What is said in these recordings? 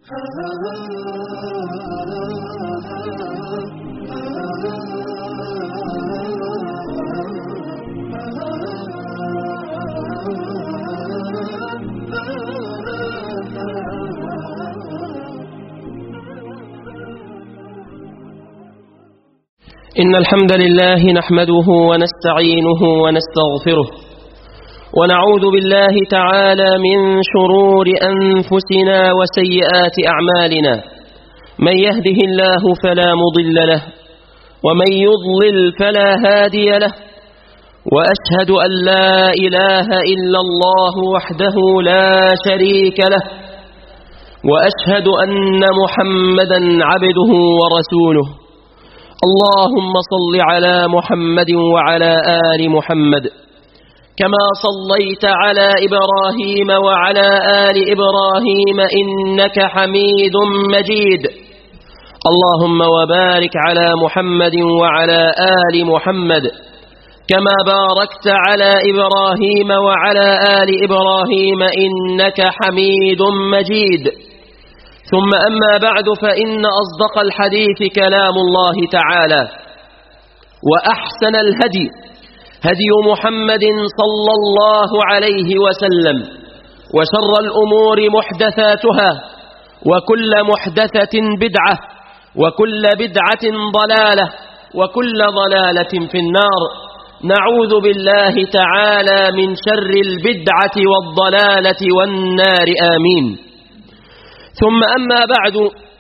إن الحمد لله نحمده ونستعينه ونستغفره ونعوذ بالله تعالى من شرور أنفسنا وسيئات أعمالنا. من يهده الله فلا مضل له ومن يضلل فلا هادي له، وأشهد أن لا إله إلا الله وحده لا شريك له، وأشهد أن محمدا عبده ورسوله. اللهم صل على محمد وعلى آل محمد كما صليت على إبراهيم وعلى آل إبراهيم إنك حميد مجيد. اللهم وبارك على محمد وعلى آل محمد كما باركت على إبراهيم وعلى آل إبراهيم إنك حميد مجيد. ثم أما بعد، فإن أصدق الحديث كلام الله تعالى، وأحسن الهدي هدي محمد صلى الله عليه وسلم، وشر الأمور محدثاتها، وكل محدثة بدعة، وكل بدعة ضلالة، وكل ضلالة في النار. نعوذ بالله تعالى من شر البدعة والضلالة والنار، آمين. ثم أما بعد،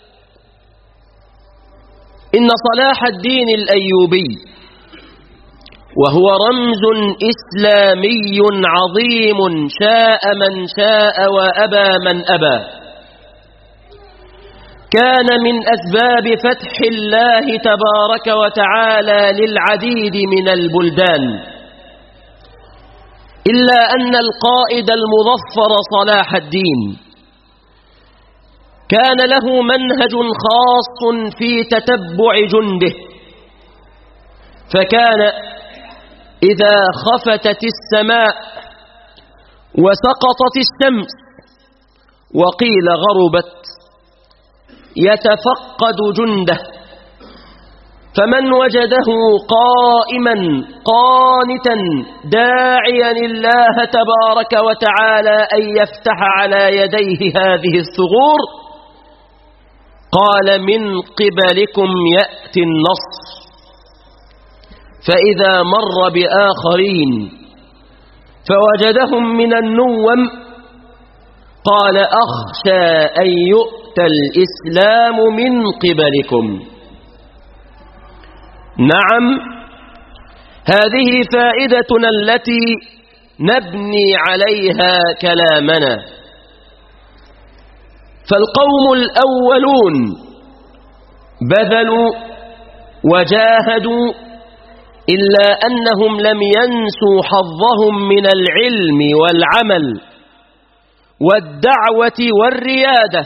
إن صلاح الدين الأيوبي وهو رمز إسلامي عظيم شاء من شاء وأبى من أبى، كان من أسباب فتح الله تبارك وتعالى للعديد من البلدان، إلا أن القائد المظفر صلاح الدين كان له منهج خاص في تتبع جنده، فكان إذا خفتت السماء وسقطت الشمس وقيل غربت يتفقد جنده، فمن وجده قائما قانتا داعيا الله تبارك وتعالى أن يفتح على يديه هذه الثغور قال: من قبلكم يأتي النصر. فإذا مر بآخرين فوجدهم من النوم قال: أخشى أن يؤتى الإسلام من قبلكم. نعم، هذه فائدتنا التي نبني عليها كلامنا. فالقوم الأولون بذلوا وجاهدوا، إلا أنهم لم ينسوا حظهم من العلم والعمل والدعوة والريادة.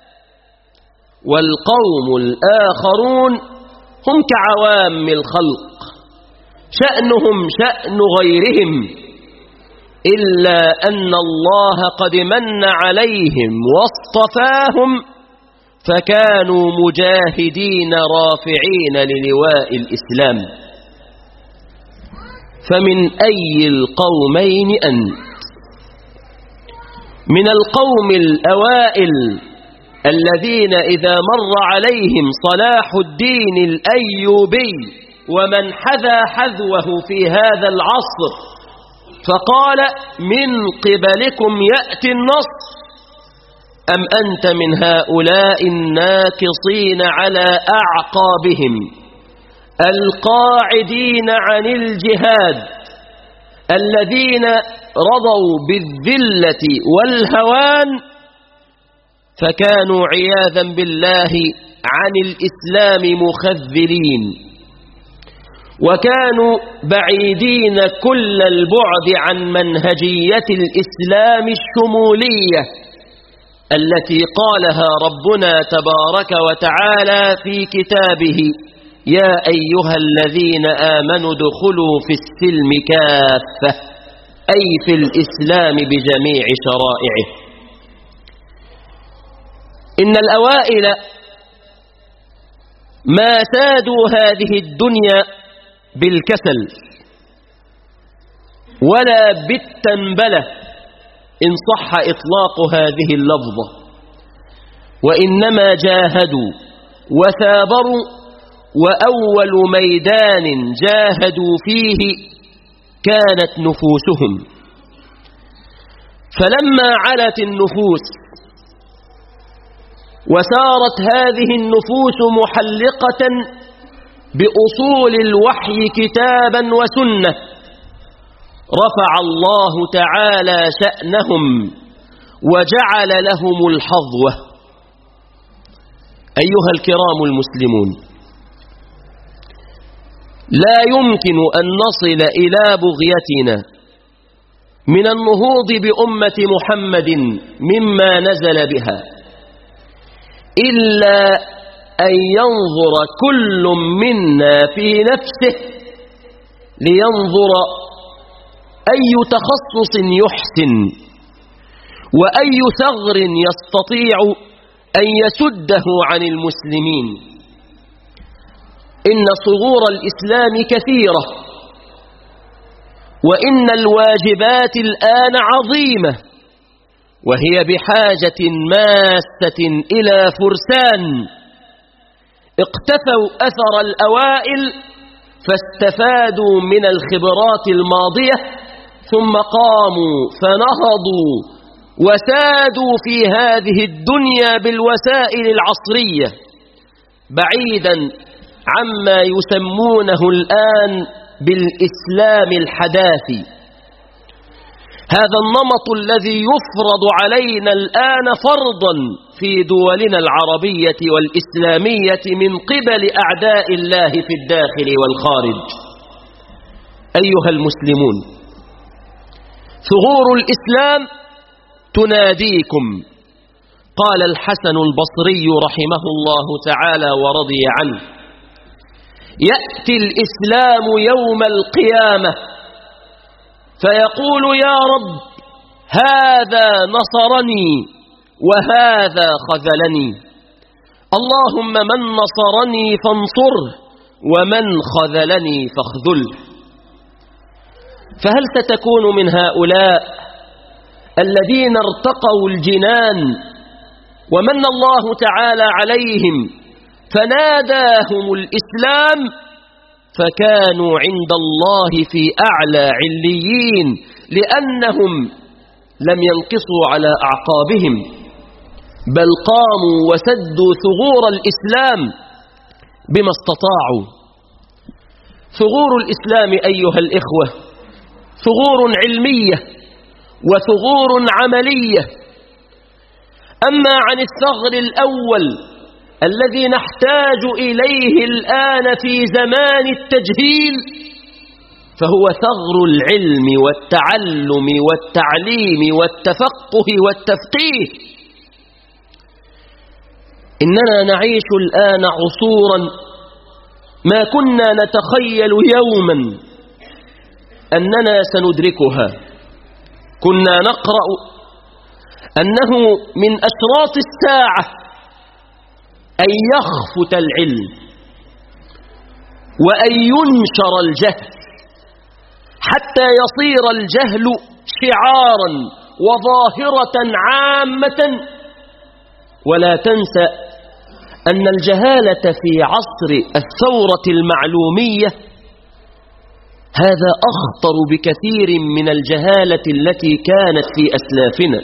والقوم الآخرون هم كعوام الخلق، شأنهم شأن غيرهم، إلا أن الله قد من عليهم واصطفاهم فكانوا مجاهدين رافعين للواء الإسلام. فمن أي القومين أنت؟ من القوم الأوائل الذين إذا مر عليهم صلاح الدين الأيوبي ومن حذا حذوه في هذا العصر فقال: من قبلكم يأتي النصر، أم أنت من هؤلاء الناكصين على أعقابهم القاعدين عن الجهاد، الذين رضوا بالذلة والهوان فكانوا عياذا بالله عن الإسلام مخذلين، وكانوا بعيدين كل البعد عن منهجية الإسلام الشمولية التي قالها ربنا تبارك وتعالى في كتابه: يا أيها الذين آمنوا ادخلوا في السلم كافة، أي في الإسلام بجميع شرائعه. إن الأوائل ما سادوا هذه الدنيا بالكسل ولا بالتنبلة إن صح إطلاق هذه اللفظة، وإنما جاهدوا وثابروا، وأول ميدان جاهدوا فيه كانت نفوسهم. فلما علت النفوس وسارت هذه النفوس محلقة بأصول الوحي كتابا وسنة، رفع الله تعالى شأنهم وجعل لهم الحظوة. أيها الكرام المسلمون، لا يمكن أن نصل إلى بغيتنا من النهوض بأمة محمد مما نزل بها إلا أن ينظر كل منا في نفسه لينظر أي تخصص يحسن وأي ثغر يستطيع أن يسده عن المسلمين. إن ثغور الإسلام كثيرة، وإن الواجبات الآن عظيمة، وهي بحاجة ماسة إلى فرسان اقتفوا أثر الأوائل فاستفادوا من الخبرات الماضية، ثم قاموا فنهضوا وسادوا في هذه الدنيا بالوسائل العصرية بعيدا عما يسمونه الآن بالإسلام الحداثي. هذا النمط الذي يفرض علينا الآن فرضا في دولنا العربية والإسلامية من قبل أعداء الله في الداخل والخارج. أيها المسلمون، ثغور الإسلام تناديكم. قال الحسن البصري رحمه الله تعالى ورضي عنه: يأتي الإسلام يوم القيامة فيقول يا رب هذا نصرني وهذا خذلني، اللهم من نصرني فانصره ومن خذلني فاخذله. فهل ستكون من هؤلاء الذين ارتقوا الجنان ومن الله تعالى عليهم فناداهم الإسلام فكانوا عند الله في أعلى عليين لأنهم لم ينقصوا على أعقابهم، بل قاموا وسدوا ثغور الإسلام بما استطاعوا؟ ثغور الإسلام أيها الإخوة ثغور علمية وثغور عملية. أما عن الثغر الأول الذي نحتاج إليه الآن في زمان التجهيل فهو ثغر العلم والتعلم والتعليم والتفقه والتفقيه. إننا نعيش الآن عصورا ما كنا نتخيل يوما أننا سندركها. كنا نقرأ أنه من أشراط الساعة أن يخفت العلم وأن ينشر الجهل حتى يصير الجهل شعارا وظاهرة عامة. ولا تنسى أن الجهالة في عصر الثورة المعلومية هذا أخطر بكثير من الجهالة التي كانت في أسلافنا.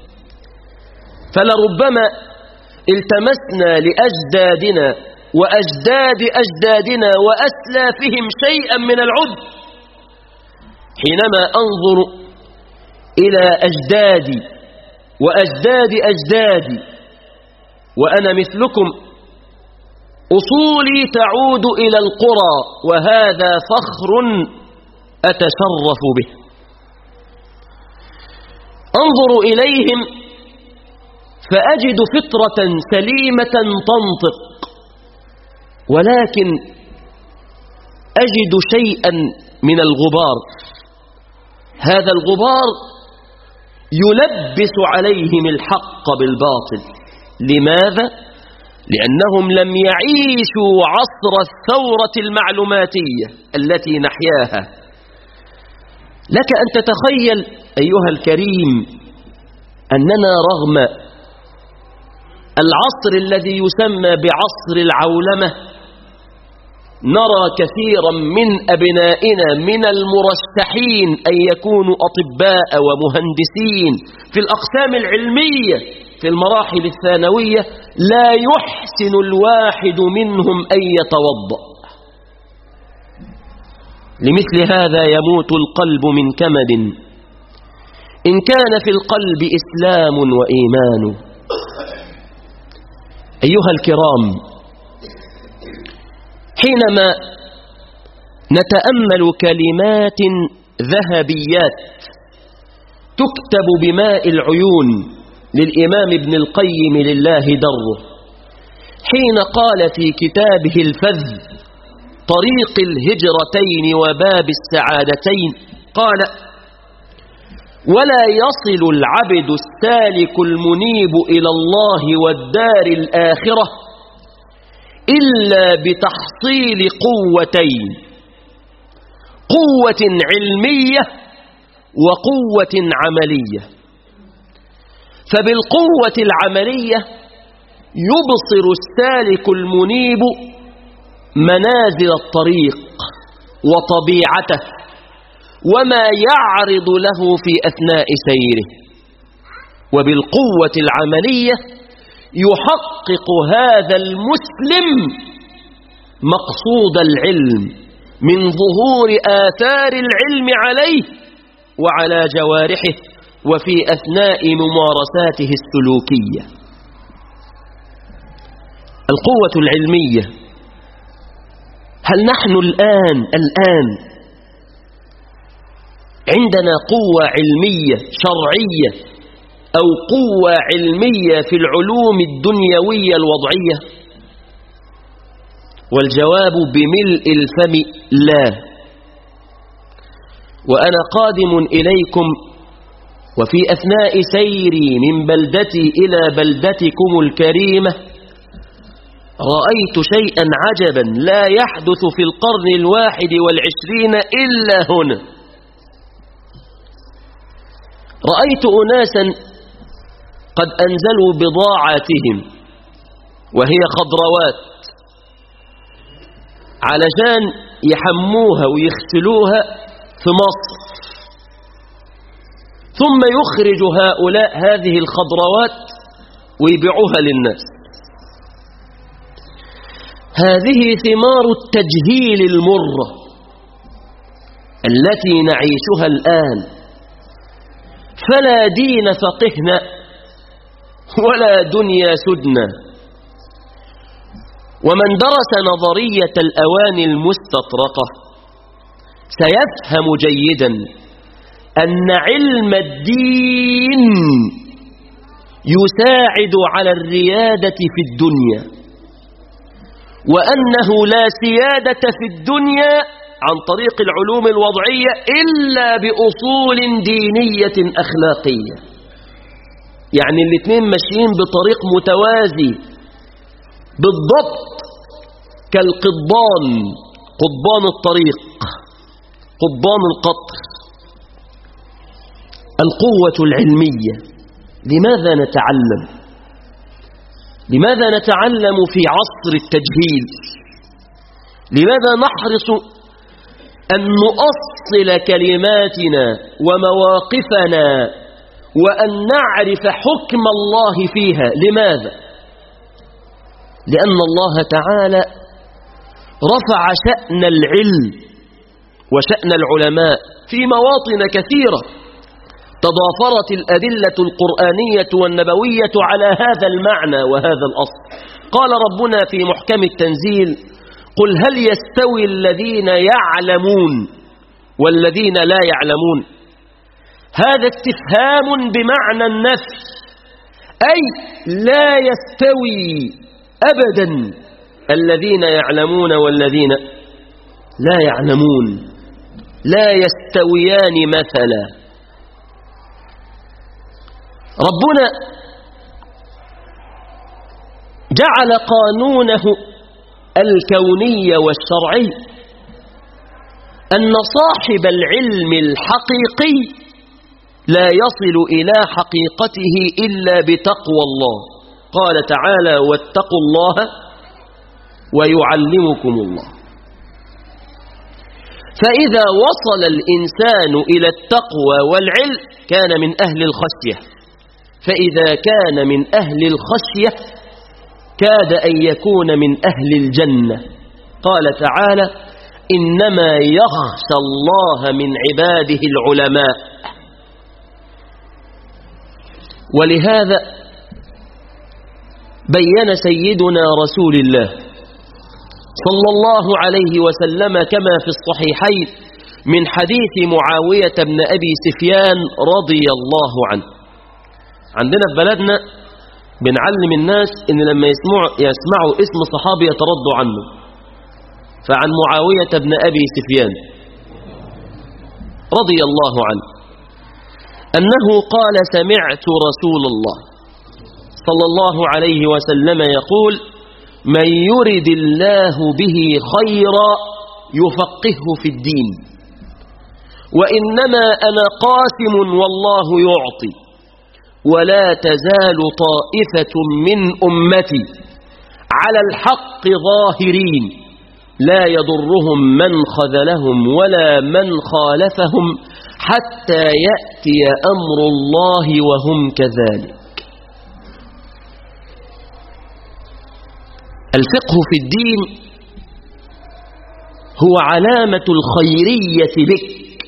فلربما التمسنا لأجدادنا وأجداد أجدادنا وأسلافهم شيئا من العد حينما أنظر إلى أجدادي وأجداد أجدادي وأنا مثلكم أصولي تعود إلى القرى، وهذا فخر أتشرف به. أنظر إليهم فأجد فطرة سليمة تنطق، ولكن أجد شيئا من الغبار. هذا الغبار يلبس عليهم الحق بالباطل. لماذا؟ لأنهم لم يعيشوا عصر الثورة المعلوماتية التي نحياها. لك أن تتخيل أيها الكريم أننا رغم العصر الذي يسمى بعصر العولمة نرى كثيرا من أبنائنا من المرشحين أن يكونوا أطباء ومهندسين في الأقسام العلمية في المراحل الثانوية لا يحسن الواحد منهم أن يتوضأ. لمثل هذا يموت القلب من كمد إن كان في القلب إسلام وإيمان. أيها الكرام، حينما نتأمل كلمات ذهبيات تكتب بماء العيون للإمام ابن القيم لله دره، حين قال في كتابه الفذ طريق الهجرتين وباب السعادتين، قال: ولا يصل العبد السالك المنيب إلى الله والدار الآخرة إلا بتحصيل قوتين: قوة علمية وقوة عملية. فبالقوة العملية يبصر السالك المنيب منازل الطريق وطبيعته وما يعرض له في أثناء سيره، وبالقوة العملية يحقق هذا المسلم مقصود العلم من ظهور آثار العلم عليه وعلى جوارحه وفي أثناء ممارساته السلوكية. القوة العلمية، هل نحن الآن عندنا قوة علمية شرعية أو قوة علمية في العلوم الدنيوية الوضعية؟ والجواب بملء الفم لا. وأنا قادم إليكم وفي أثناء سيري من بلدتي إلى بلدتكم الكريمة رأيت شيئا عجبا لا يحدث في القرن 21 إلا هنا. رأيت أناسا قد أنزلوا بضاعاتهم وهي خضروات علشان يحموها ويغسلوها في مصر، ثم يخرج هؤلاء هذه الخضروات ويبيعوها للناس. هذه ثمار التجهيل المرة التي نعيشها الآن. فلا دين فقهنا ولا دنيا سدنا. ومن درس نظرية الأواني المستطرقة سيفهم جيدا أن علم الدين يساعد على الريادة في الدنيا، وأنه لا سيادة في الدنيا عن طريق العلوم الوضعية إلا بأصول دينية أخلاقية. يعني الاثنين ماشيين بطريق متوازي بالضبط كالقضبان، قضبان الطريق، قضبان القطر. القوة العلمية، لماذا نتعلم؟ لماذا نتعلم في عصر التجهيل؟ لماذا نحرص أن نؤصل كلماتنا ومواقفنا وأن نعرف حكم الله فيها؟ لماذا؟ لأن الله تعالى رفع شأن العلم وشأن العلماء في مواطن كثيرة، تضافرت الأدلة القرآنية والنبوية على هذا المعنى وهذا الأصل. قال ربنا في محكم التنزيل: قل هل يستوي الذين يعلمون والذين لا يعلمون؟ هذا استفهام بمعنى النفي، أي لا يستوي أبدا الذين يعلمون والذين لا يعلمون، لا يستويان مثلا. جعل قانونه الكوني والشرعي أن صاحب العلم الحقيقي لا يصل إلى حقيقته إلا بتقوى الله. قال تعالى: واتقوا الله ويعلمكم الله. فإذا وصل الإنسان إلى التقوى والعلم كان من أهل الخشية، فإذا كان من أهل الخشية كاد أن يكون من أهل الجنة. قال تعالى: إنما يخشى الله من عباده العلماء. ولهذا بين سيدنا رسول الله صلى الله عليه وسلم كما في الصحيحين من حديث معاوية بن أبي سفيان رضي الله عنه. عندنا في بلدنا بنعلم الناس إن لما يسمعوا اسم صحابي يتردوا عنه. فعن معاوية بن أبي سفيان رضي الله عنه أنه قال: سمعت رسول الله صلى الله عليه وسلم يقول: من يرد الله به خيرا يفقهه في الدين، وإنما أنا قاسم والله يعطي، ولا تزال طائفة من أمتي على الحق ظاهرين لا يضرهم من خذلهم ولا من خالفهم حتى يأتي أمر الله وهم كذلك. الفقه في الدين هو علامة الخيرية بك،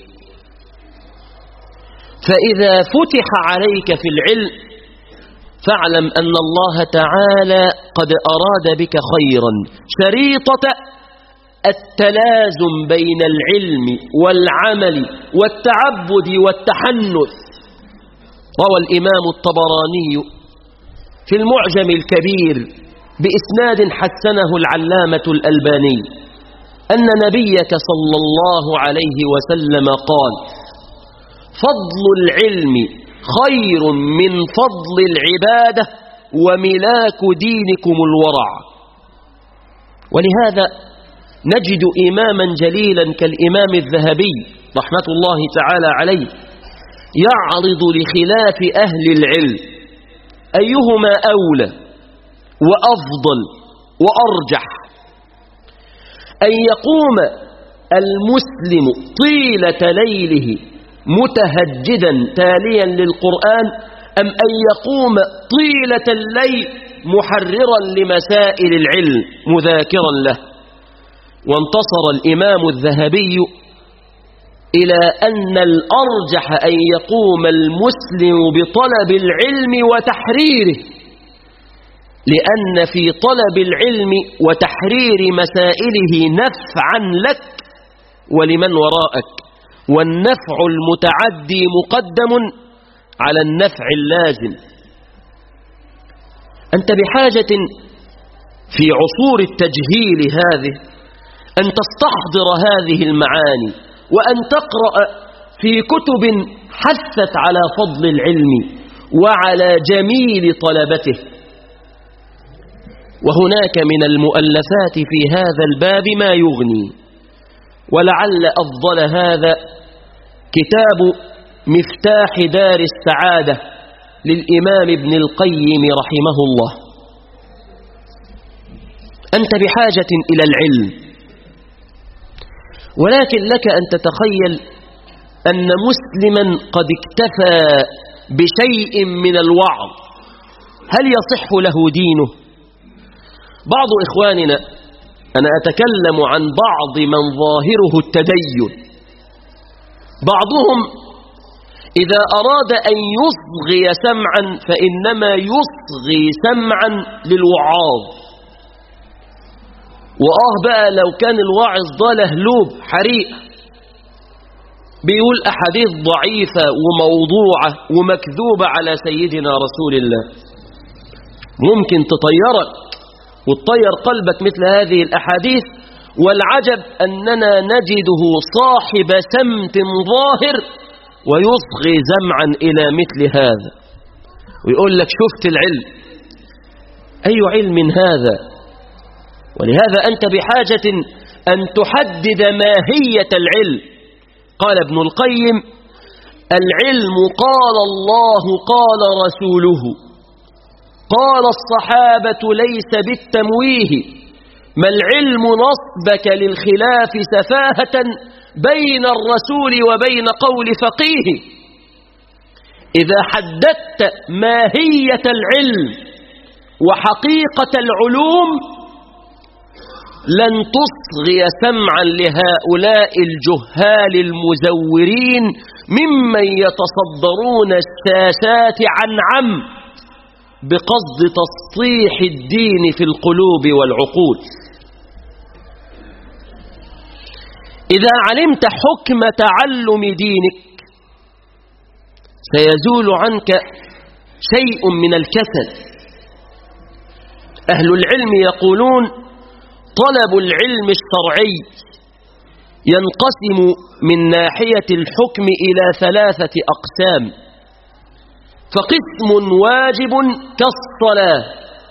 فإذا فتح عليك في العلم فاعلم أن الله تعالى قد أراد بك خيرا. شريطة التلازم بين العلم والعمل والتعبد والتحنث. روى الإمام الطبراني في المعجم الكبير بإسناد حسنه العلامة الألباني أن نبيك صلى الله عليه وسلم قال: فضل العلم خير من فضل العبادة وملاك دينكم الورع. ولهذا نجد إماما جليلا كالإمام الذهبي رحمة الله تعالى عليه يعرض لخلاف أهل العلم أيهما أولى وأفضل وأرجح: أن يقوم المسلم طيلة ليله متهجدا تاليا للقرآن، أم أن يقوم طيلة الليل محررا لمسائل العلم مذاكرا له. وانتصر الإمام الذهبي إلى أن الأرجح أن يقوم المسلم بطلب العلم وتحريره، لأن في طلب العلم وتحرير مسائله نفعا لك ولمن وراءك، والنفع المتعدي مقدم على النفع اللازم. أنت بحاجة في عصور التجهيل هذه أن تستحضر هذه المعاني، وأن تقرأ في كتب حثت على فضل العلم وعلى جميل طلبته. وهناك من المؤلفات في هذا الباب ما يغني، ولعل أفضل هذا كتاب مفتاح دار السعادة للإمام ابن القيم رحمه الله. أنت بحاجة إلى العلم، ولكن لك أن تتخيل أن مسلما قد اكتفى بشيء من الوعظ، هل يصح له دينه؟ بعض إخواننا، أنا أتكلم عن بعض من ظاهره التدين، بعضهم إذا أراد أن يصغي سمعا فإنما يصغي سمعا للوعاظ. بقى لو كان الواعظ ده لهلوب حريق بيقول أحاديث ضعيفة وموضوعة ومكذوبة على سيدنا رسول الله، ممكن تطيرك وتطير قلبك مثل هذه الأحاديث. والعجب أننا نجده صاحب سمت ظاهر ويصغي سمعا إلى مثل هذا، ويقول لك شفت العلم، أي علم هذا؟ ولهذا أنت بحاجة أن تحدد ماهية العلم. قال ابن القيم: العلم قال الله قال رسوله قال الصحابة ليس بالتمويه، ما العلم نصبك للخلاف سفاهة بين الرسول وبين قول فقيه. إذا حددت ماهية العلم وحقيقة العلوم لن تصغي سمعا لهؤلاء الجهال المزورين ممن يتصدرون الشاشات عن عم بقصد تسطيح الدين في القلوب والعقول. إذا علمت حكم تعلم دينك سيزول عنك شيء من الكسل. أهل العلم يقولون: طلب العلم الشرعي ينقسم من ناحية الحكم إلى 3 أقسام، فقسم واجب كالصلاة،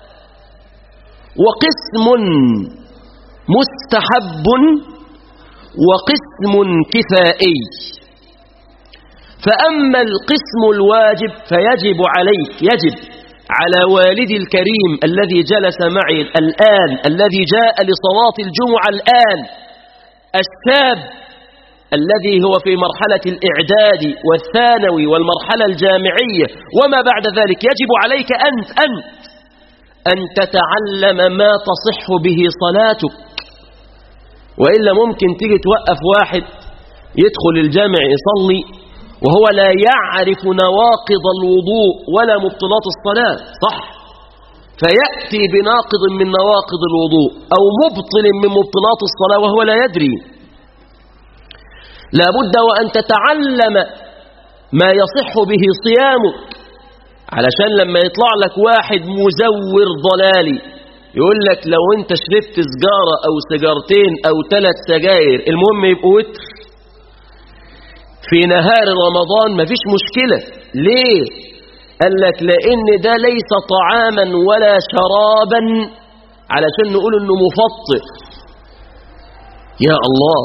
وقسم مستحب، وقسم كفائي. فأما القسم الواجب فيجب عليك، يجب على والدي الكريم الذي جلس معي الآن، الذي جاء لصلاة الجمعة الآن، الشاب الذي هو في مرحلة الإعداد والثانوي والمرحلة الجامعية وما بعد ذلك، يجب عليك أن تتعلم ما تصح به صلاتك. وإلا ممكن تيجي توقف واحد يدخل الجامع يصلي وهو لا يعرف نواقض الوضوء ولا مبطلات الصلاة، صح؟ فيأتي بناقض من نواقض الوضوء أو مبطل من مبطلات الصلاة وهو لا يدري. لا بد وأن تتعلم ما يصح به صيامك، علشان لما يطلع لك واحد مزور ضلالي يقول لك لو انت شربت سجارة أو سجارتين أو 3 سجاير المهم يبقوا وتر في نهار رمضان مفيش مشكلة. ليه؟ قال لك لأن ده ليس طعاما ولا شرابا علشان نقول انه مفطر. يا الله،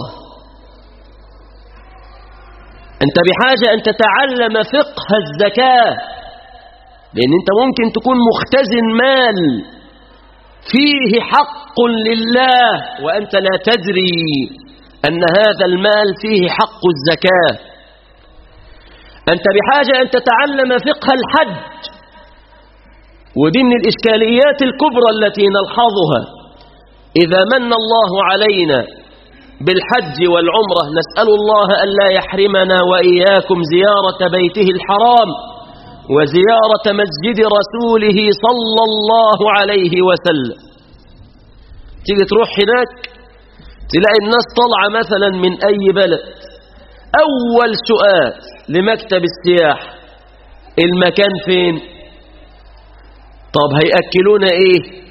أنت بحاجة أن تتعلم فقه الزكاة، لأن أنت ممكن تكون مختزن مال فيه حق لله وأنت لا تدري أن هذا المال فيه حق الزكاة. أنت بحاجة أن تتعلم فقه الحج، ودي من الإشكاليات الكبرى التي نلحظها. إذا من الله علينا بالحج والعمرة نسأل الله ألا يحرمنا وإياكم زيارة بيته الحرام وزيارة مسجد رسوله صلى الله عليه وسلم. تيجي تروح هناك تلاقي الناس طالعة مثلا من أي بلد، أول سؤال لمكتب السياحة: المكان فين؟ طب هيأكلونا إيه؟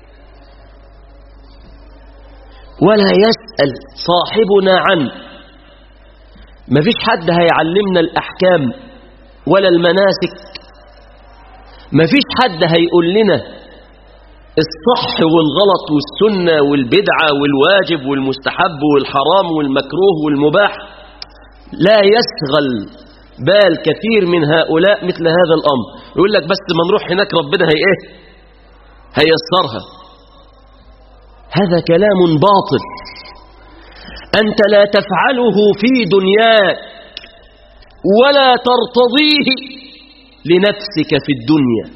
ولا يسأل صاحبنا عنه. مفيش حد هيعلمنا الأحكام ولا المناسك، مفيش حد هيقول لنا الصح والغلط والسنة والبدعة والواجب والمستحب والحرام والمكروه والمباح. لا يشغل بال كثير من هؤلاء مثل هذا الأمر. يقول لك بس ما نروح هناك ربنا هيسرها. هذا كلام باطل. أنت لا تفعله في دنياك ولا ترتضيه لنفسك في الدنيا.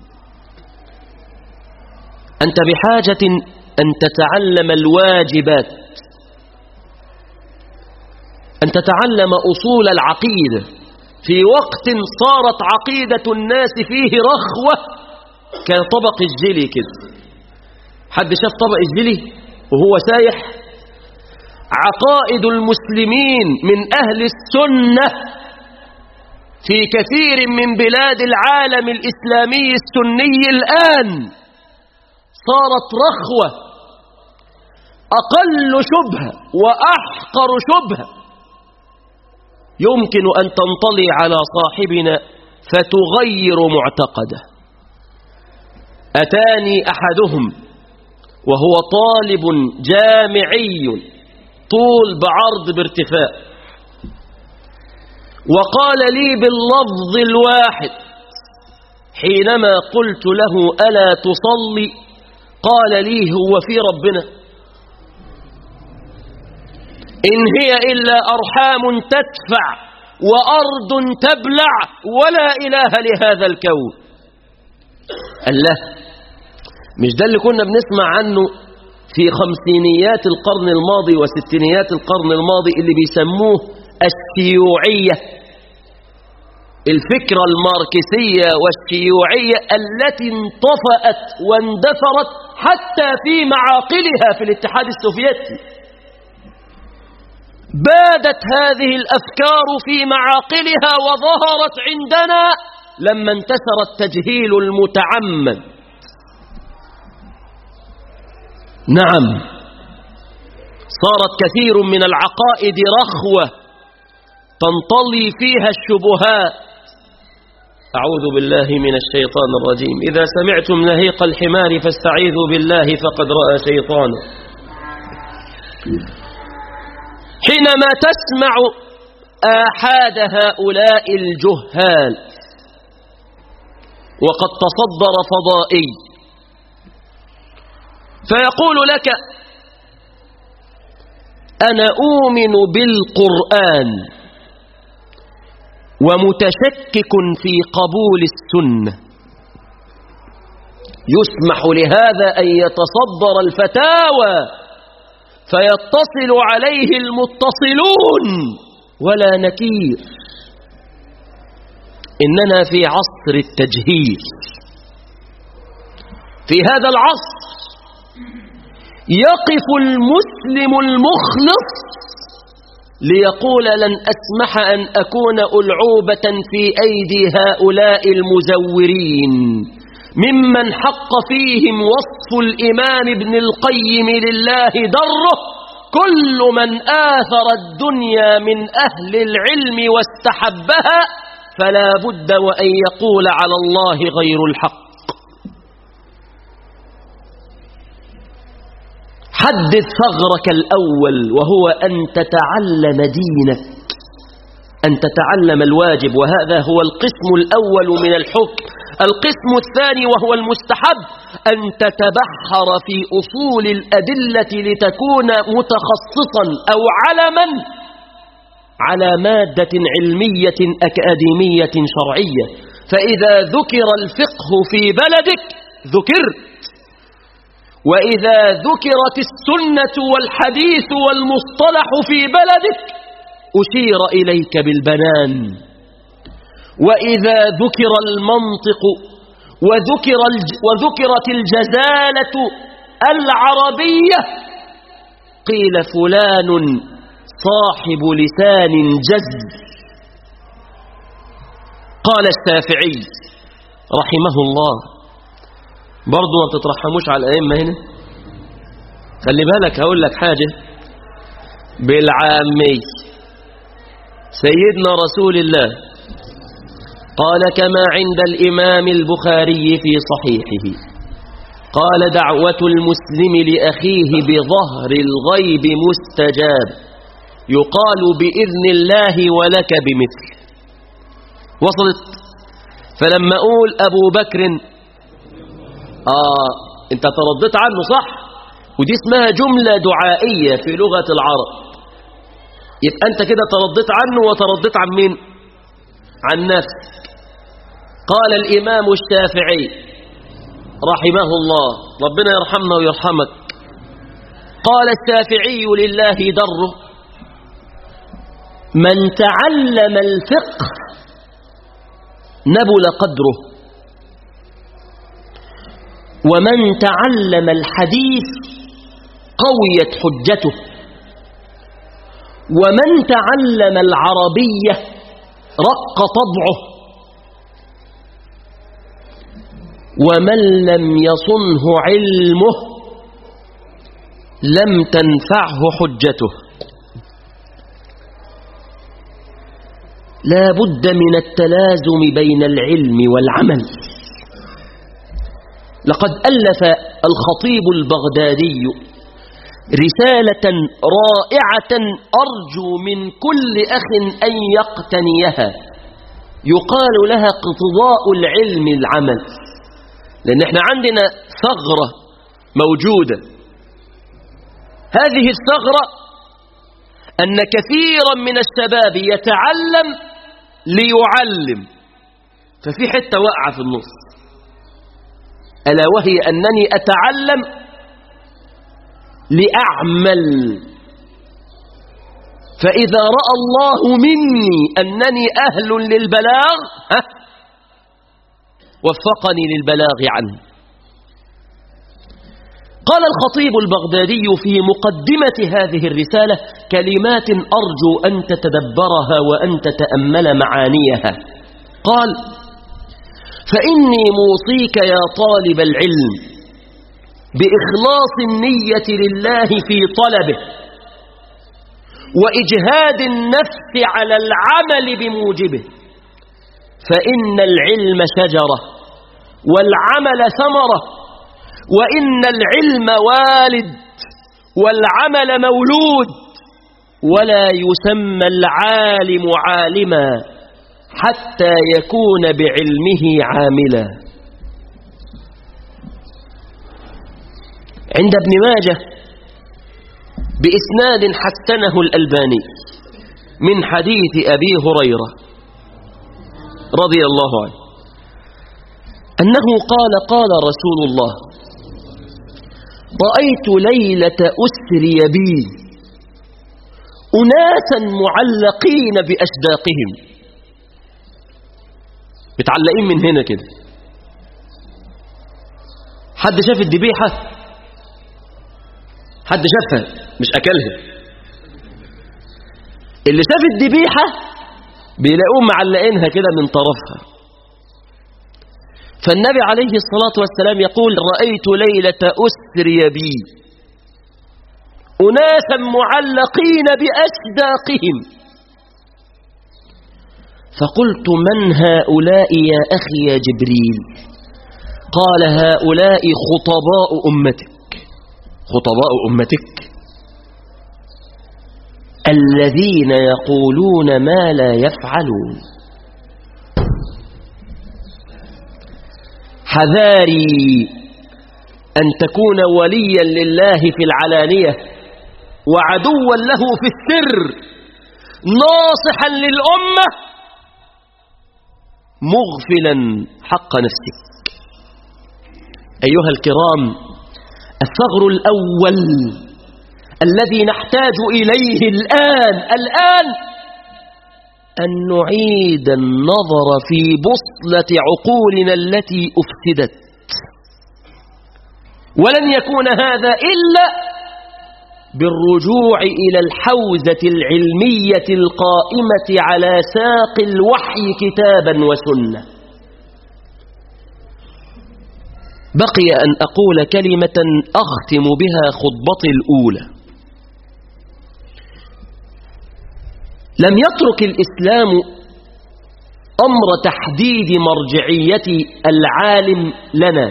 أنت بحاجة أن تتعلم الواجبات، أن تتعلم أصول العقيدة في وقت صارت عقيدة الناس فيه رخوة كطبق الجلي كده. حد شاف طبق الجلي وهو سايح؟ عقائد المسلمين من أهل السنة في كثير من بلاد العالم الإسلامي السني الآن صارت رخوة. أقل شبهة وأحقر شبهة يمكن أن تنطلي على صاحبنا فتغير معتقده. أتاني أحدهم وهو طالب جامعي طول بعرض بارتفاع، وقال لي باللفظ الواحد حينما قلت له ألا تصلي، قال لي هو في ربنا؟ إن هي إلا أرحام تدفع وأرض تبلع ولا إله لهذا الكون. الله، مش ده اللي كنا بنسمع عنه في خمسينيات القرن الماضي وستينيات القرن الماضي اللي بيسموه الشيوعية، الفكرة الماركسية والشيوعية التي انطفأت واندثرت حتى في معاقلها في الاتحاد السوفيتي. بادت هذه الأفكار في معاقلها وظهرت عندنا لما انتشر التجهيل المتعمد. نعم، صارت كثير من العقائد رخوة تنطلي فيها الشبهات. أعوذ بالله من الشيطان الرجيم. إذا سمعتم نهيق الحمار فاستعيذوا بالله فقد رأى شيطان. حينما تسمع آحاد هؤلاء الجهال وقد تصدر فضائي فيقول لك أنا أؤمن بالقرآن ومتشكك في قبول السنة، يسمح لهذا أن يتصدر الفتاوى فيتصل عليه المتصلون ولا نكير. إننا في عصر التجهيل. في هذا العصر يقف المسلم المخلص ليقول لن أسمح أن أكون ألعوبة في أيدي هؤلاء المزورين ممن حق فيهم وصف الإمام ابن القيم لله دره: كل من آثر الدنيا من أهل العلم واستحبها فلا بد وأن يقول على الله غير الحق. حدث ثغرك الأول وهو أن تتعلم دينك، أن تتعلم الواجب، وهذا هو القسم الأول من الحكم. القسم الثاني وهو المستحب أن تتبحر في أصول الأدلة لتكون متخصصا أو علما على مادة علمية أكاديمية شرعية. فإذا ذكر الفقه في بلدك ذكرت، وإذا ذكرت السنة والحديث والمصطلح في بلدك أشير إليك بالبنان. وإذا ذكر المنطق وذكرت الجزالة العربية قيل فلان صاحب لسان جز. قال الشافعي رحمه الله، برضو ما بتترحموش على الأئمة هنا، خلي بالك هقول لك حاجة بالعامي. سيدنا رسول الله قال كما عند الإمام البخاري في صحيحه، قال دعوة المسلم لأخيه بظهر الغيب مستجاب، يقال بإذن الله ولك بمثل. وصلت؟ فلما أقول أبو بكر انت ترددت عنه صح، ودي اسمها جملة دعائية في لغة العرب، يبقى انت كده ترددت عنه وترددت عن مين؟ عن نفسك. قال الإمام الشافعي رحمه الله، ربنا يرحمنا ويرحمك، قال الشافعي لله دره: من تعلم الفقه نبل قدره، ومن تعلم الحديث قويت حجته، ومن تعلم العربية رق طبعه، ومن لم يصنه علمه لم تنفعه حجته. لا بد من التلازم بين العلم والعمل. لقد ألف الخطيب البغدادي رسالة رائعة أرجو من كل أخ أن يقتنيها، يقال لها اقتضاء العلم العمل. لأن احنا عندنا ثغرة موجودة، هذه الثغرة أن كثيرا من الشباب يتعلم ليعلم، ففي حتة واقعة في النص، ألا وهي أنني أتعلم لأعمل. فإذا رأى الله مني أنني أهل للبلاغ وفقني للبلاغ عنه. قال الخطيب البغدادي في مقدمة هذه الرسالة كلمات أرجو أن تتدبرها وأن تتأمل معانيها. قال: فإني موصيك يا طالب العلم بإخلاص النية لله في طلبه، وإجهاد النفس على العمل بموجبه، فإن العلم شجرة والعمل ثمرة، وإن العلم والد والعمل مولود، ولا يسمى العالم عالما حتى يكون بعلمه عاملا. عند ابن ماجه بإسناد حسنه الألباني من حديث أبي هريرة رضي الله عنه أنه قال: قال رسول الله: رأيت ليلة أسري بي أناسا معلقين بأشداقهم، متعلقين من هنا كده. حد شاف الذبيحة؟ حد شافها مش أكلها؟ اللي شاف الذبيحة بيلاقوهم معلقينها كده من طرفها. فالنبي عليه الصلاة والسلام يقول: رأيت ليلة أسري بي أناسا معلقين بأشداقهم، فقلت: من هؤلاء يا أخي يا جبريل؟ قال: هؤلاء خطباء أمتك. خطباء أمتك الذين يقولون ما لا يفعلون. حذاري أن تكون وليا لله في العلانية وعدوا له في السر، ناصحا للأمة مغفلا حق نفسك. أيها الكرام، الثغر الأول الذي نحتاج إليه الآن أن نعيد النظر في بصلة عقولنا التي أفسدت، ولن يكون هذا إلا بالرجوع إلى الحوزة العلمية القائمة على ساق الوحي كتابا وسنة. بقي أن أقول كلمة أختم بها خطبتي الأولى. لم يترك الإسلام أمر تحديد مرجعية العالم لنا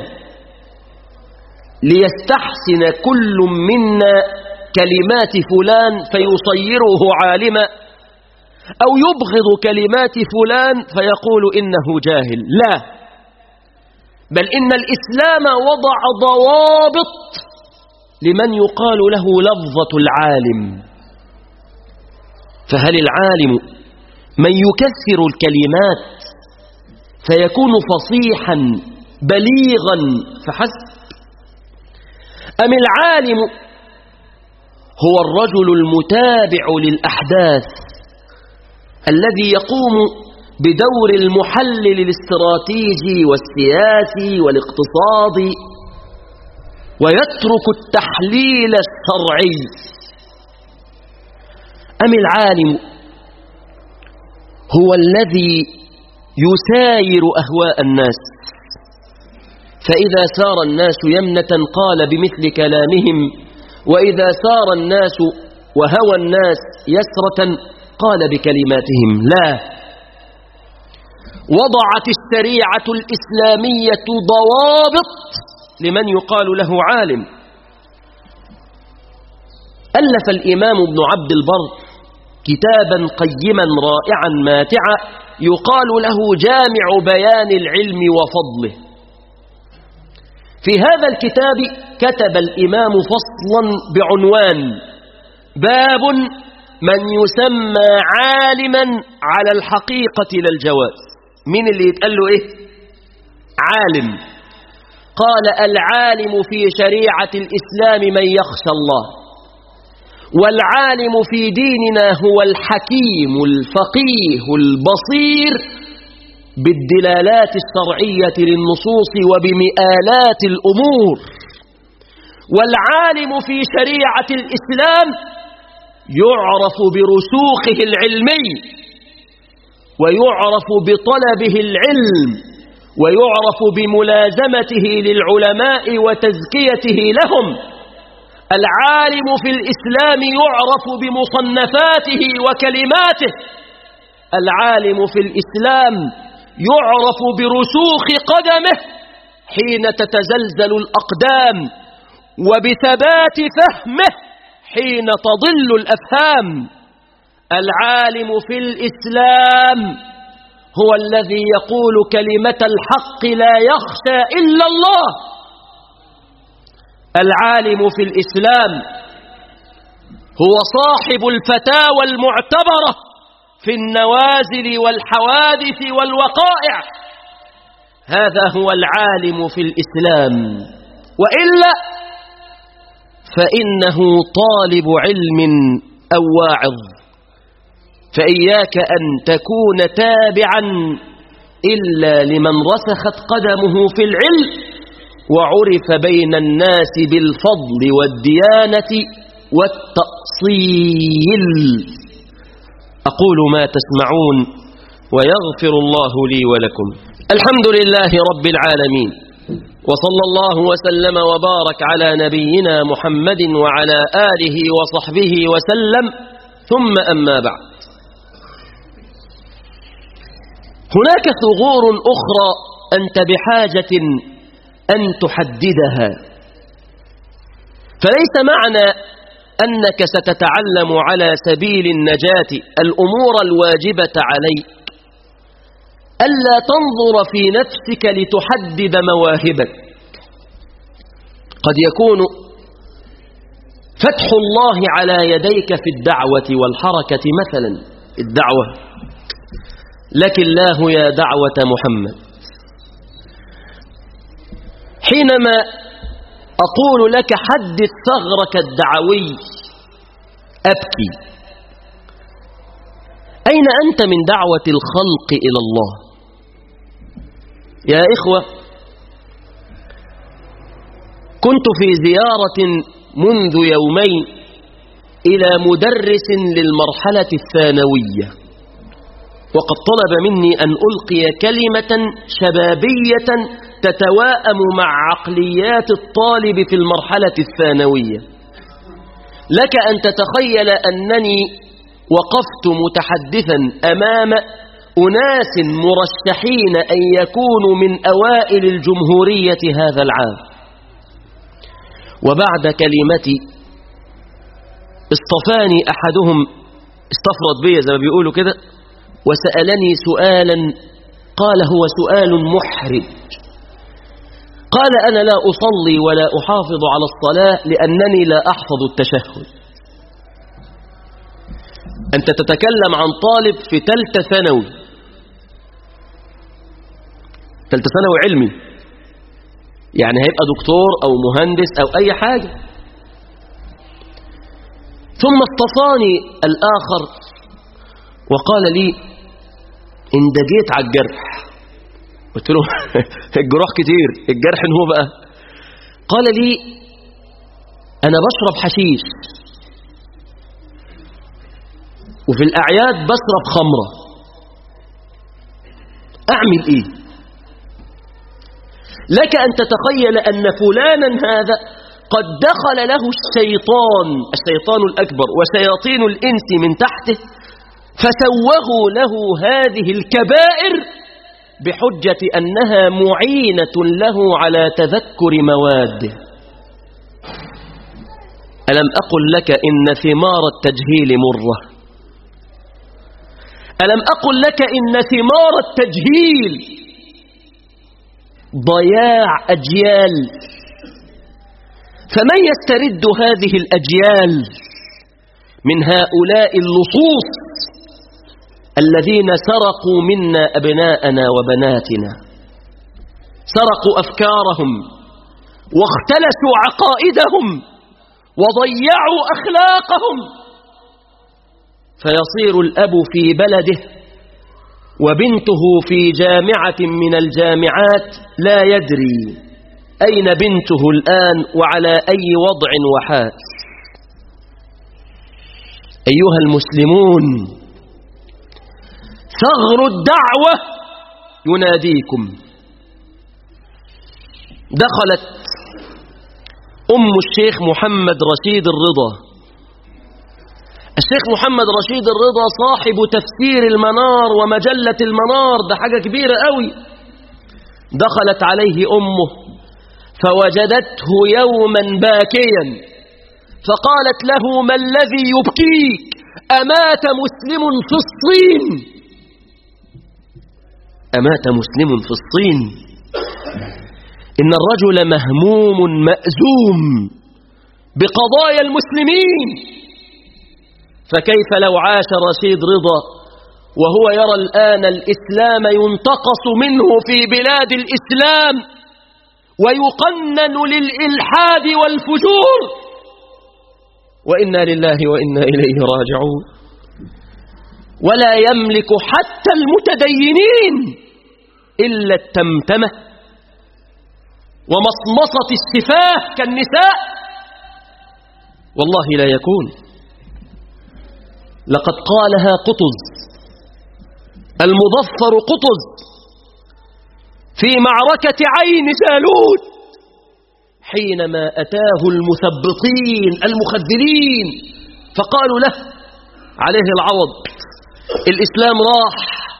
ليستحسن كل منا كلمات فلان فيصيره عالما، أو يبغض كلمات فلان فيقول إنه جاهل. لا، بل إن الإسلام وضع ضوابط لمن يقال له لفظة العالم. فهل العالم من يكثر الكلمات فيكون فصيحا بليغا فحسب، أم العالم هو الرجل المتابع للأحداث الذي يقوم بدور المحلل الاستراتيجي والسياسي والاقتصادي ويترك التحليل الشرعي؟ أم العالم هو الذي يساير أهواء الناس، فإذا سار الناس يمنة قال بمثل كلامهم، وإذا سار الناس وهوى الناس يسرة قال بكلماتهم؟ لا، وضعت الشريعة الإسلامية ضوابط لمن يقال له عالم. ألف الإمام ابن عبد البر كتابا قيما رائعا ماتعا يقال له جامع بيان العلم وفضله. في هذا الكتاب كتب الإمام فصلا بعنوان باب من يسمى عالما على الحقيقة لا الجواز. مين اللي يتقال له إيه؟ عالم. قال العالم في شريعة الإسلام من يخشى الله، والعالم في ديننا هو الحكيم الفقيه البصير بالدلالات الشرعية للنصوص وبمآلات الأمور. والعالم في شريعة الإسلام يعرف برسوخه العلمي، ويعرف بطلبه العلم، ويعرف بملازمته للعلماء وتزكيته لهم. العالم في الإسلام يعرف بمصنفاته وكلماته. العالم في الإسلام يعرف برسوخ قدمه حين تتزلزل الأقدام، وبثبات فهمه حين تضل الأفهام. العالم في الإسلام هو الذي يقول كلمة الحق لا يخشى إلا الله. العالم في الإسلام هو صاحب الفتاوى المعتبرة في النوازل والحوادث والوقائع. هذا هو العالم في الإسلام، وإلا فإنه طالب علم أو واعظ. فإياك أن تكون تابعا إلا لمن رسخت قدمه في العلم وعرف بين الناس بالفضل والديانة والتأصيل. أقول ما تسمعون ويغفر الله لي ولكم. الحمد لله رب العالمين، وصلى الله وسلم وبارك على نبينا محمد وعلى آله وصحبه وسلم، ثم أما بعد. هناك ثغور أخرى أنت بحاجة أن تحددها. فليس معنى أنك ستتعلم على سبيل النجاة الأمور الواجبة عليك ألا تنظر في نفسك لتحدد مواهبك. قد يكون فتح الله على يديك في الدعوة والحركة، مثلا الدعوة، لك الله يا دعوة محمد. حينما أقول لك حدث ثغرك الدعوي أبكي. أين أنت من دعوة الخلق إلى الله؟ يا إخوة، كنت في زيارة منذ يومين إلى مدرس للمرحلة الثانوية، وقد طلب مني أن ألقي كلمة شبابية تتواءم مع عقليات الطالب في المرحلة الثانوية. لك أن تتخيل أنني وقفت متحدثا أمام أناس مرشحين أن يكونوا من أوائل الجمهورية هذا العام. وبعد كلمتي اصطفاني أحدهم، استفرد بي زي ما بيقولوا كده، وسألني سؤالا قال هو سؤال محرج. قال أنا لا أصلي ولا أحافظ على الصلاة لأنني لا أحفظ التشهد. أنت تتكلم عن طالب في ثالثة ثانوي، ثالثة ثانوي علمي، يعني هيبقى دكتور أو مهندس أو أي حاجة. ثم اصطفاني الآخر وقال لي انت جيت على الجرح. قلت له الجروح كتير، الجرح هو بقى. قال لي أنا بشرب حشيش، وفي الأعياد بشرب خمرة، أعمل إيه؟ لك أن تتخيل أن فلانا هذا قد دخل له الشيطان الأكبر وشياطين الإنس من تحته، فسوغوا له هذه الكبائر بحجة أنها معينة له على تذكر مواده. ألم أقل لك إن ثمار التجهيل مرة؟ ألم أقل لك إن ثمار التجهيل ضياع أجيال؟ فمن يسترد هذه الأجيال من هؤلاء اللصوص الذين سرقوا منا أبناءنا وبناتنا، سرقوا أفكارهم واختلسوا عقائدهم وضيعوا أخلاقهم، فيصير الأب في بلده وبنته في جامعة من الجامعات لا يدري أين بنته الآن وعلى أي وضع وحال. أيها المسلمون، ثغر الدعوة يناديكم. دخلت أم الشيخ محمد رشيد الرضا. الشيخ محمد رشيد الرضا صاحب تفسير المنار ومجلة المنار، ده حاجة كبيرة قوي. دخلت عليه أمه فوجدته يوما باكيا، فقالت له: ما الذي يبكيك؟ أمات مسلم في الصين؟ أمات مسلم في الصين؟ إن الرجل مهموم مأزوم بقضايا المسلمين، فكيف لو عاش رشيد رضا وهو يرى الآن الإسلام ينتقص منه في بلاد الإسلام ويقنن للإلحاد والفجور؟ وإنا لله وإنا إليه راجعون. ولا يملك حتى المتدينين إلا التمتمة ومصمصة السفاه كالنساء. والله لا يكون. لقد قالها قطز المظفر، قطز في معركة عين جالوت، حينما أتاه المثبطين المخذلين فقالوا له: عليه العوض، الإسلام راح.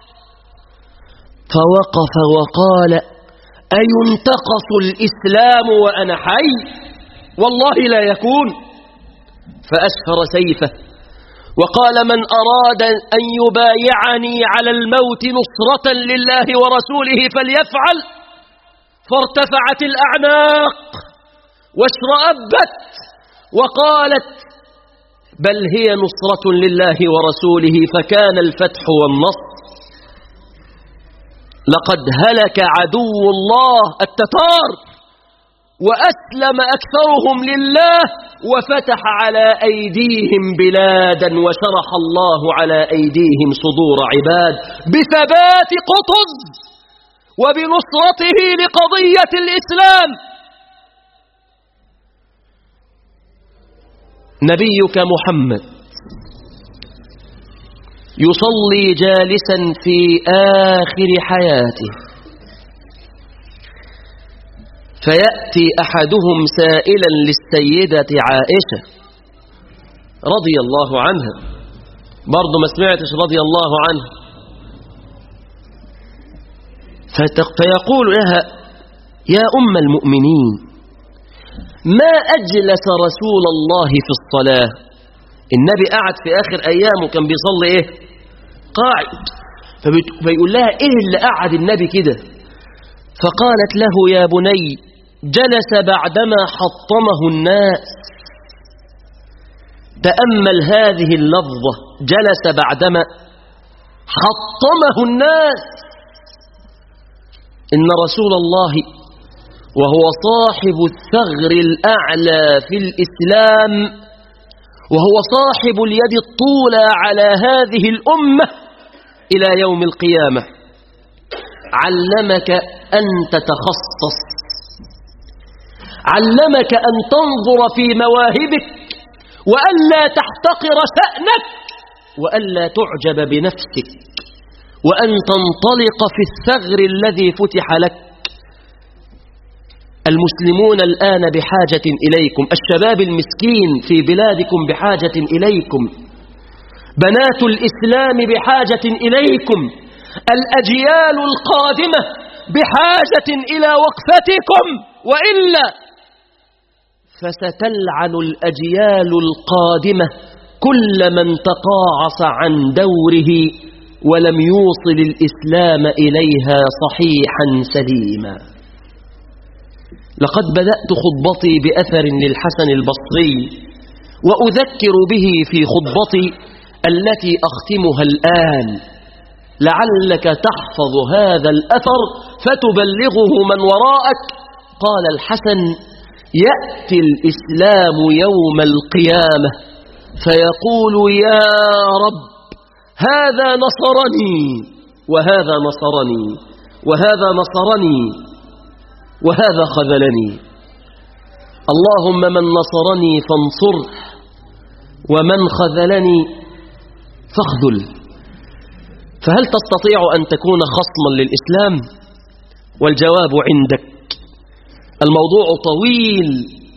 فوقف وقال: أينتقص الإسلام وأنا حي؟ والله لا يكون. فأسفر سيفه وقال: من أراد أن يبايعني على الموت نصرة لله ورسوله فليفعل. فارتفعت الأعناق واشرأبت وقالت: بل هي نصرة لله ورسوله، فكان الفتح والنصر. لقد هلك عدو الله التتار وأسلم أكثرهم لله وفتح على أيديهم بلادا وشرح الله على أيديهم صدور عباد بثبات قطز وبنصرته لقضية الإسلام. نبيك محمد يصلي جالسا في آخر حياته، فيأتي أحدهم سائلا للسيدة عائشة رضي الله عنها، برضو ما سمعتش رضي الله عنها، فيقول لها: يا أم المؤمنين، ما أجلس رسول الله في الصلاة؟ النبي قعد في آخر أيامه كان بيصلي إيه؟ قاعد. فيقول لها: إيه اللي قعد النبي كده؟ فقالت له: يا بني، جلس بعدما حطمه الناس. تأمل هذه اللفظة، جلس بعدما حطمه الناس. إن رسول الله وهو صاحب الثغر الأعلى في الإسلام وهو صاحب اليد الطولى على هذه الأمة إلى يوم القيامة علمك أن تتخصص، علمك أن تنظر في مواهبك وألا تحتقر شأنك وألا تعجب بنفسك وأن تنطلق في الثغر الذي فتح لك. المسلمون الآن بحاجة إليكم، الشباب المسكين في بلادكم بحاجة إليكم، بنات الإسلام بحاجة إليكم، الأجيال القادمة بحاجة إلى وقفتكم، وإلا فستلعن الأجيال القادمة كل من تقاعس عن دوره ولم يوصل الإسلام إليها صحيحا سليما. لقد بدأت خطبتي بأثر للحسن البصري، وأذكر به في خطبتي التي أختمها الآن، لعلك تحفظ هذا الأثر فتبلغه من وراءك. قال الحسن: يأتي الإسلام يوم القيامة فيقول: يا رب، هذا نصرني وهذا نصرني وهذا نصرني وهذا خذلني، اللهم من نصرني فانصره ومن خذلني فاخذل. فهل تستطيع أن تكون خصما للإسلام؟ والجواب عندك. الموضوع طويل،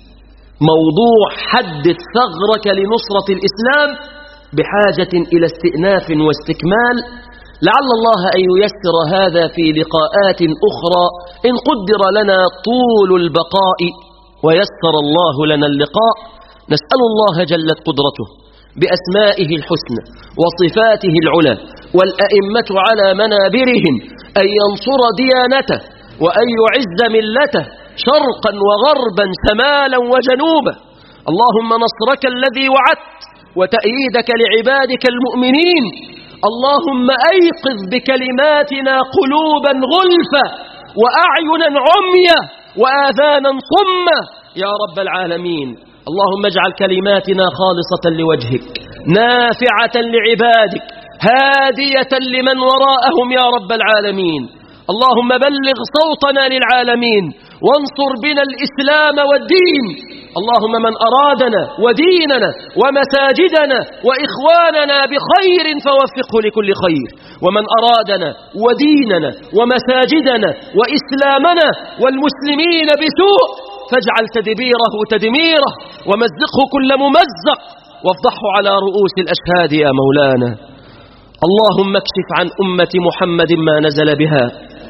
موضوع حدث ثغرك لنصرة الإسلام بحاجة إلى استئناف واستكمال. لعل الله أن ييسر هذا في لقاءات أخرى إن قدر لنا طول البقاء ويسر الله لنا اللقاء. نسأل الله جلت قدرته بأسمائه الحسنى وصفاته العلى والأئمة على منابرهم أن ينصر ديانته وأن يعز ملته شرقا وغربا شمالا وجنوبا. اللهم نصرك الذي وعدت وتأييدك لعبادك المؤمنين. اللهم أيقظ بكلماتنا قلوبا غلفة وأعينا عمية وآذانا صمة يا رب العالمين. اللهم اجعل كلماتنا خالصة لوجهك، نافعة لعبادك، هادية لمن وراءهم يا رب العالمين. اللهم بلغ صوتنا للعالمين وانصر بنا الإسلام والدين. اللهم من أرادنا وديننا ومساجدنا وإخواننا بخير فوفقه لكل خير، ومن أرادنا وديننا ومساجدنا وإسلامنا والمسلمين بسوء فاجعل تدبيره تدميره ومزقه كل ممزق وافضحه على رؤوس الأشهاد يا مولانا. اللهم اكشف عن أمة محمد ما نزل بها،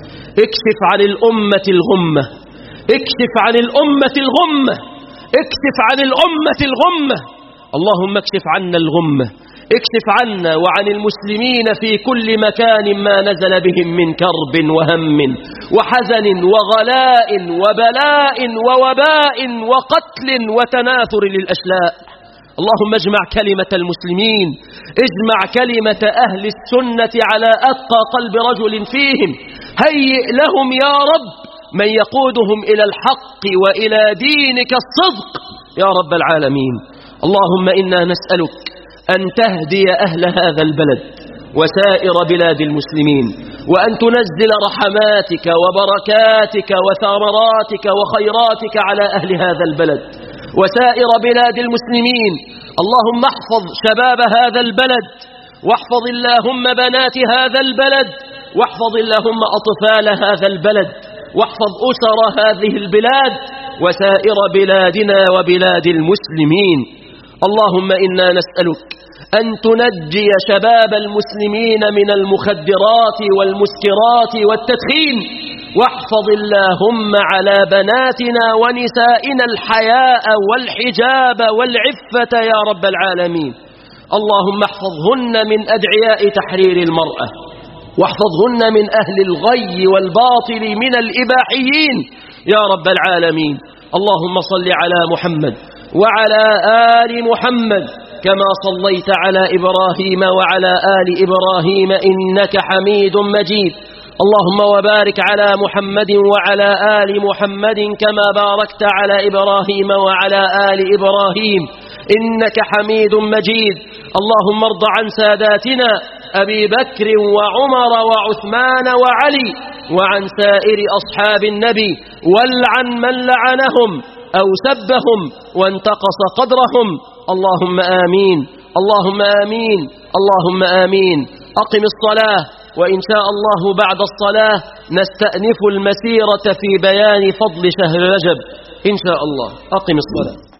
اكشف عن الأمة الغمة، اكشف عن الأمة الغمة، اكشف عن الأمة الغمة. اللهم اكشف عنا الغمة، اكشف عنا وعن المسلمين في كل مكان ما نزل بهم من كرب وهم وحزن وغلاء وبلاء ووباء وقتل وتناثر للأشلاء. اللهم اجمع كلمة المسلمين، اجمع كلمة أهل السنة على أتقى قلب رجل فيهم، هيئ لهم يا رب من يقودهم إلى الحق وإلى دينك الصدق يا رب العالمين. اللهم إنا نسألك أن تهدي أهل هذا البلد وسائر بلاد المسلمين، وأن تنزل رحماتك وبركاتك وثمراتك وخيراتك على أهل هذا البلد وسائر بلاد المسلمين. اللهم احفظ شباب هذا البلد، واحفظ اللهم بنات هذا البلد، واحفظ اللهم أطفال هذا البلد، واحفظ أسر هذه البلاد وسائر بلادنا وبلاد المسلمين. اللهم إنا نسألك أن تنجي شباب المسلمين من المخدرات والمسكرات والتدخين، واحفظ اللهم على بناتنا ونسائنا الحياء والحجاب والعفة يا رب العالمين. اللهم احفظهن من أدعياء تحرير المرأة، واحفظهن من أهل الغي والباطل من الإباحيين يا رب العالمين. اللهم صل على محمد وعلى آل محمد كما صليت على إبراهيم وعلى آل إبراهيم إنك حميد مجيد. اللهم وبارك على محمد وعلى آل محمد كما باركت على إبراهيم وعلى آل إبراهيم إنك حميد مجيد. اللهم ارض عن ساداتنا أبي بكر وعمر وعثمان وعلي وعن سائر أصحاب النبي، والعن من لعنهم أو سبهم وانتقص قدرهم. اللهم آمين، اللهم آمين، اللهم آمين. أقم الصلاة، وإن شاء الله بعد الصلاة نستأنف المسيرة في بيان فضل شهر رجب إن شاء الله. أقم الصلاة.